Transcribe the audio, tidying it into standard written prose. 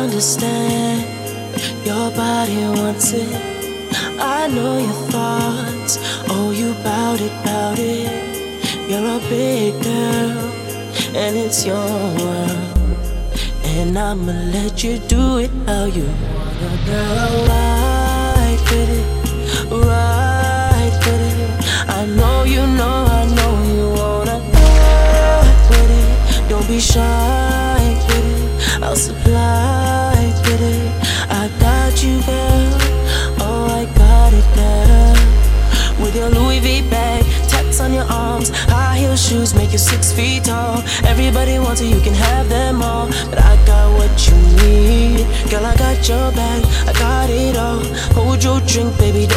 understand. Your body wants it. I know your thoughts. Oh, you bout it, bout it. You're a big girl, and it's your world. And I'ma let you do it how you wanna, girl. Ride with it, ride with it. I know you wanna ride with it. Don't be shy with it. I'll supply with it. I got you, girl. Oh, I got it, girl. With your Louis V bag, tats on your arms, high heel shoes make you 6 feet tall. Everybody wants it, you can have them all, but I got what you need. Girl, I got your back, I got it all. Hold your drink, baby, don't